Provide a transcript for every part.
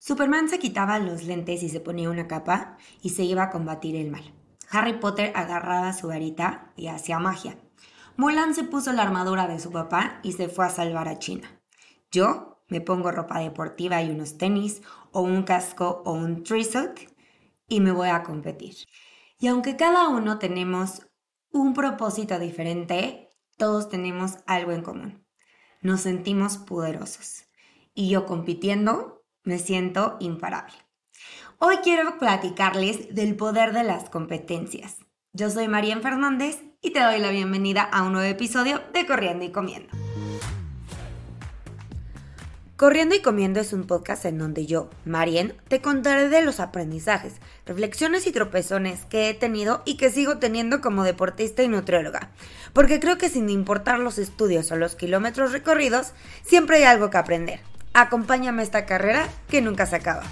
Superman se quitaba los lentes y se ponía una capa y se iba a combatir el mal. Harry Potter agarraba su varita y hacía magia. Mulan se puso la armadura de su papá y se fue a salvar a China. Yo me pongo ropa deportiva y unos tenis o un casco o un treesuit y me voy a competir. Y aunque cada uno tenemos un propósito diferente, todos tenemos algo en común. Nos sentimos poderosos. Y yo compitiendo me siento imparable. Hoy quiero platicarles del poder de las competencias. Yo soy Marian Fernández y te doy la bienvenida a un nuevo episodio de Corriendo y Comiendo. Corriendo y Comiendo es un podcast en donde yo, Marian, te contaré de los aprendizajes, reflexiones y tropezones que he tenido y que sigo teniendo como deportista y nutrióloga. Porque creo que sin importar los estudios o los kilómetros recorridos, siempre hay algo que aprender. Acompáñame a esta carrera que nunca se acaba.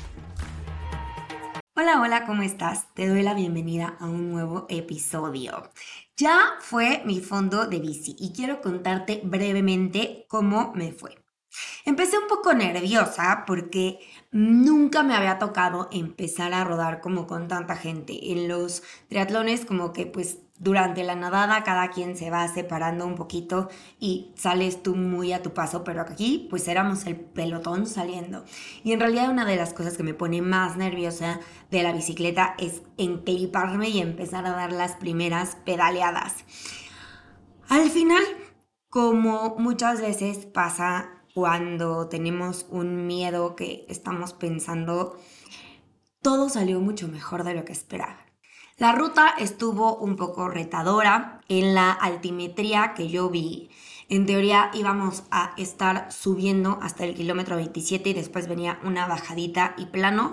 Hola, ¿cómo estás? Te doy la bienvenida a un nuevo episodio. Ya fue mi fondo de bici y quiero contarte brevemente cómo me fue. Empecé un poco nerviosa porque nunca me había tocado empezar a rodar como con tanta gente. En los triatlones como que pues durante la nadada cada quien se va separando un poquito y sales tú muy a tu paso, pero aquí pues éramos el pelotón saliendo. Y en realidad una de las cosas que me pone más nerviosa de la bicicleta es encliparme y empezar a dar las primeras pedaleadas. Al final, como muchas veces pasa cuando tenemos un miedo que estamos pensando, todo salió mucho mejor de lo que esperaba. La ruta estuvo un poco retadora. En la altimetría que yo vi, en teoría íbamos a estar subiendo hasta el kilómetro 27 y después venía una bajadita y plano.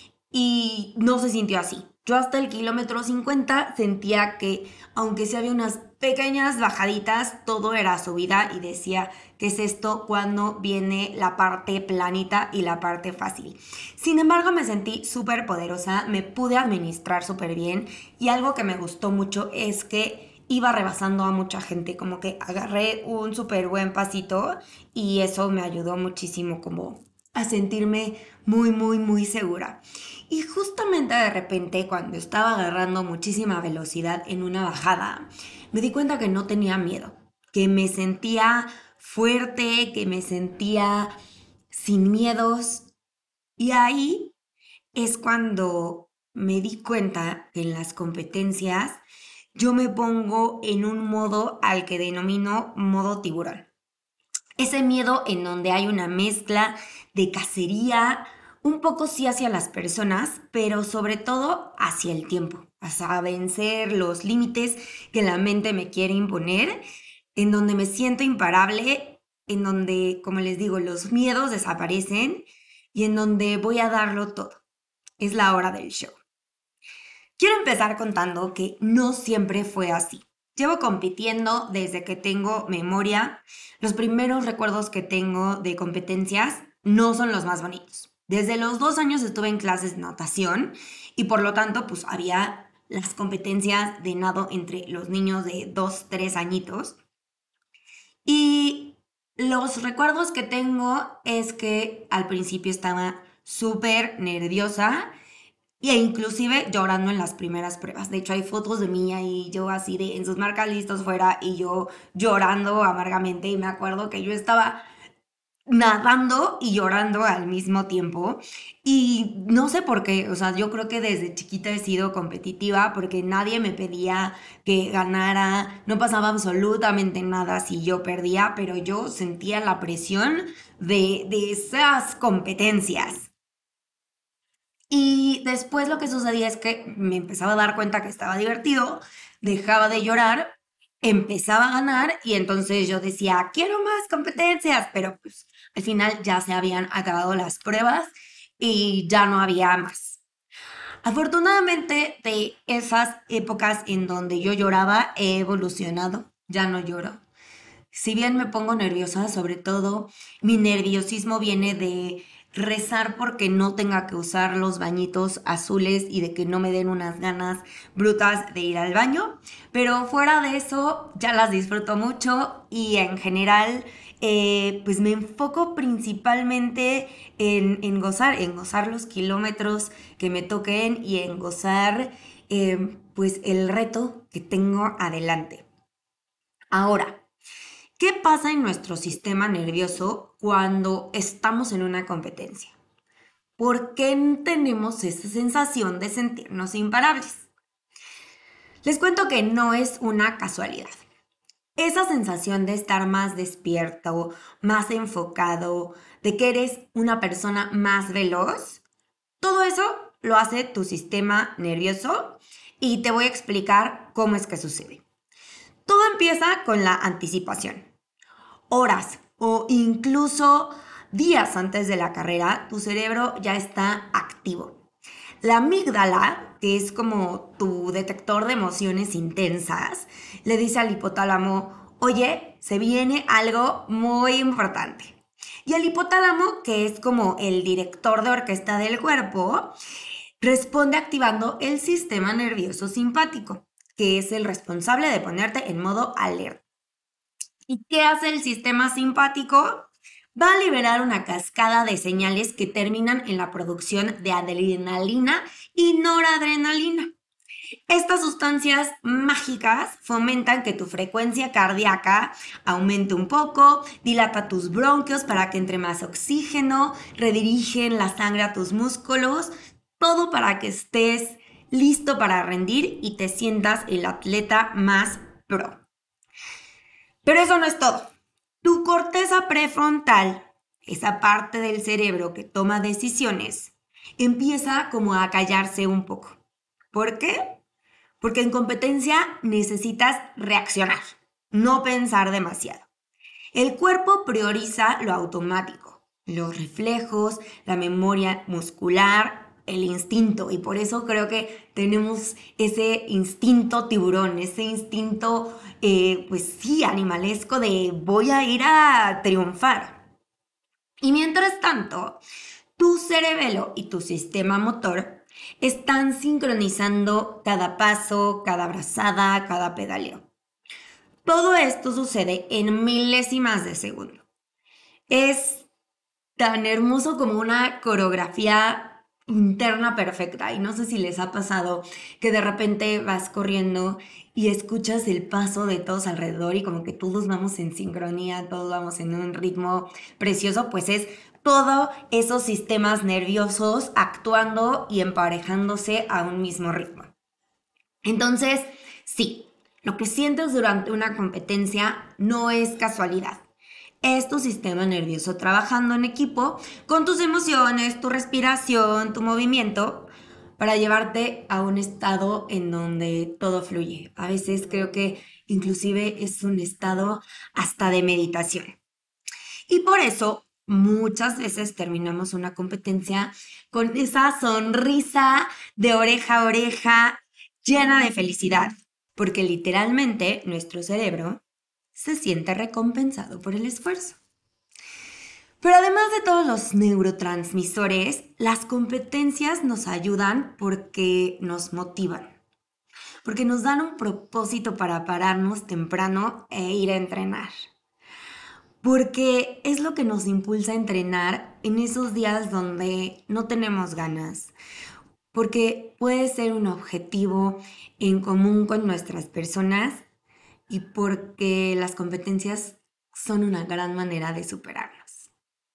Y no se sintió así. Yo hasta el kilómetro 50 sentía que, aunque sí había unas pequeñas bajaditas, todo era subida y decía, ¿qué es esto cuando viene la parte planita y la parte fácil? Sin embargo, me sentí súper poderosa, me pude administrar súper bien y algo que me gustó mucho es que iba rebasando a mucha gente, como que agarré un súper buen pasito y eso me ayudó muchísimo como a sentirme muy segura. Y justamente de repente, cuando estaba agarrando muchísima velocidad en una bajada, me di cuenta que no tenía miedo, que me sentía fuerte, que me sentía sin miedos. Y ahí es cuando me di cuenta que en las competencias yo me pongo en un modo al que denomino modo tiburón. Ese miedo en donde hay una mezcla de cacería, un poco sí hacia las personas, pero sobre todo hacia el tiempo, hacia vencer los límites que la mente me quiere imponer, en donde me siento imparable, en donde, como les digo, los miedos desaparecen y en donde voy a darlo todo. Es la hora del show. Quiero empezar contando que no siempre fue así. Llevo compitiendo desde que tengo memoria. Los primeros recuerdos que tengo de competencias no son los más bonitos. Desde los 2 años estuve en clases de natación y por lo tanto pues había las competencias de nado entre los niños de 2, 3 añitos. Y los recuerdos que tengo es que al principio estaba súper nerviosa e inclusive llorando en las primeras pruebas. De hecho, hay fotos de mí ahí, yo así de en sus marcas listos fuera y yo llorando amargamente. Y me acuerdo que yo estaba nadando y llorando al mismo tiempo. Y no sé por qué, o sea, yo creo que desde chiquita he sido competitiva porque nadie me pedía que ganara, no pasaba absolutamente nada si yo perdía, pero yo sentía la presión de esas competencias. Y después lo que sucedía es que me empezaba a dar cuenta que estaba divertido, dejaba de llorar, empezaba a ganar y entonces yo decía, quiero más competencias, pero pues al final ya se habían acabado las pruebas y ya no había más. Afortunadamente de esas épocas en donde yo lloraba he evolucionado, ya no lloro. Si bien me pongo nerviosa, sobre todo mi nerviosismo viene de rezar porque no tenga que usar los bañitos azules y de que no me den unas ganas brutas de ir al baño. Pero fuera de eso, ya las disfruto mucho y en general pues me enfoco principalmente en gozar los kilómetros que me toquen y en gozar pues el reto que tengo adelante. Ahora, ¿qué pasa en nuestro sistema nervioso cuando estamos en una competencia? ¿Por qué tenemos esa sensación de sentirnos imparables? Les cuento que no es una casualidad. Esa sensación de estar más despierto, más enfocado, de que eres una persona más veloz, todo eso lo hace tu sistema nervioso y te voy a explicar cómo es que sucede. Todo empieza con la anticipación. Horas o incluso días antes de la carrera, tu cerebro ya está activo. La amígdala, que es como tu detector de emociones intensas, le dice al hipotálamo, oye, se viene algo muy importante. Y el hipotálamo, que es como el director de orquesta del cuerpo, responde activando el sistema nervioso simpático, que es el responsable de ponerte en modo alerta. ¿Y qué hace el sistema simpático? Va a liberar una cascada de señales que terminan en la producción de adrenalina y noradrenalina. Estas sustancias mágicas fomentan que tu frecuencia cardíaca aumente un poco, dilata tus bronquios para que entre más oxígeno, redirigen la sangre a tus músculos, todo para que estés listo para rendir y te sientas el atleta más pro. Pero eso no es todo. Tu corteza prefrontal, esa parte del cerebro que toma decisiones, empieza como a callarse un poco. ¿Por qué? Porque en competencia necesitas reaccionar, no pensar demasiado. El cuerpo prioriza lo automático, los reflejos, la memoria muscular, el instinto. Y por eso creo que tenemos ese instinto tiburón, ese instinto, pues sí, animalesco de voy a ir a triunfar. Y mientras tanto, tu cerebelo y tu sistema motor están sincronizando cada paso, cada brazada, cada pedaleo. Todo esto sucede en milésimas de segundo. Es tan hermoso como una coreografía interna perfecta. Y no sé si les ha pasado que de repente vas corriendo y escuchas el paso de todos alrededor y como que todos vamos en sincronía, todos vamos en un ritmo precioso, pues es todos esos sistemas nerviosos actuando y emparejándose a un mismo ritmo. Entonces, sí, lo que sientes durante una competencia no es casualidad. Es tu sistema nervioso trabajando en equipo con tus emociones, tu respiración, tu movimiento, para llevarte a un estado en donde todo fluye. A veces creo que inclusive es un estado hasta de meditación. Y por eso muchas veces terminamos una competencia con esa sonrisa de oreja a oreja llena de felicidad, porque literalmente nuestro cerebro se siente recompensado por el esfuerzo. Pero además de todos los neurotransmisores, las competencias nos ayudan porque nos motivan, porque nos dan un propósito para pararnos temprano e ir a entrenar. Porque es lo que nos impulsa a entrenar en esos días donde no tenemos ganas. Porque puede ser un objetivo en común con nuestras personas y porque las competencias son una gran manera de superarnos.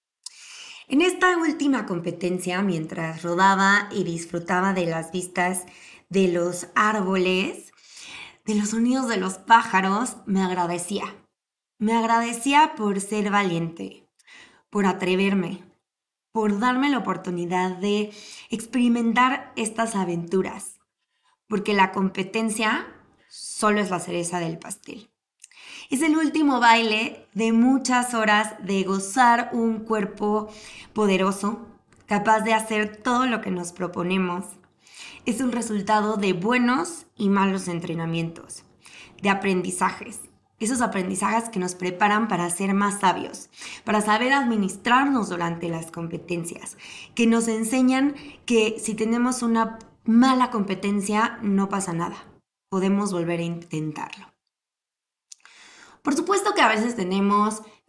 En esta última competencia, mientras rodaba y disfrutaba de las vistas de los árboles, de los sonidos de los pájaros, me agradecía. Me agradecía por ser valiente, por atreverme, por darme la oportunidad de experimentar estas aventuras, porque la competencia solo es la cereza del pastel. Es el último baile de muchas horas de gozar un cuerpo poderoso, capaz de hacer todo lo que nos proponemos. Es un resultado de buenos y malos entrenamientos, de aprendizajes. Esos aprendizajes que nos preparan para ser más sabios, para saber administrarnos durante las competencias, que nos enseñan que si tenemos una mala competencia no pasa nada, podemos volver a intentarlo. Por supuesto que a veces tenemos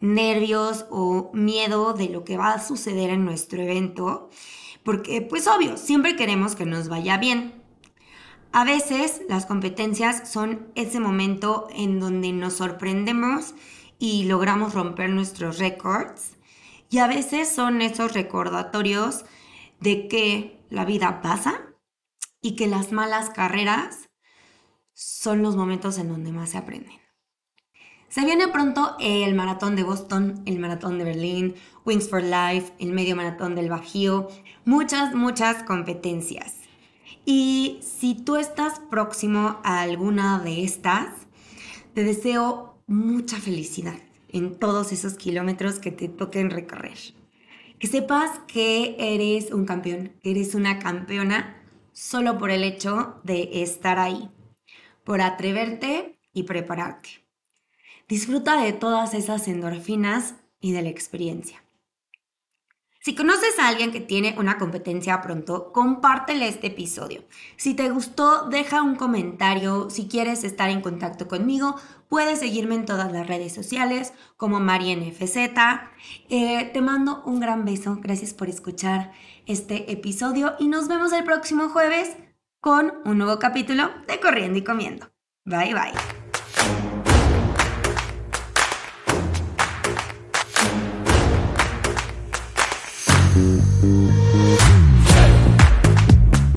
nervios o miedo de lo que va a suceder en nuestro evento, porque pues obvio, siempre queremos que nos vaya bien. A veces las competencias son ese momento en donde nos sorprendemos y logramos romper nuestros récords. Y a veces son esos recordatorios de que la vida pasa y que las malas carreras son los momentos en donde más se aprenden. Se viene pronto el maratón de Boston, el maratón de Berlín, Wings for Life, el medio maratón del Bajío, muchas competencias. Y si tú estás próximo a alguna de estas, te deseo mucha felicidad en todos esos kilómetros que te toquen recorrer. Que sepas que eres un campeón, que eres una campeona solo por el hecho de estar ahí, por atreverte y prepararte. Disfruta de todas esas endorfinas y de la experiencia. Si conoces a alguien que tiene una competencia pronto, compártele este episodio. Si te gustó, deja un comentario. Si quieres estar en contacto conmigo, puedes seguirme en todas las redes sociales como MarienFZ. Te mando un gran beso. Gracias por escuchar este episodio y nos vemos el próximo jueves con un nuevo capítulo de Corriendo y Comiendo. Bye bye.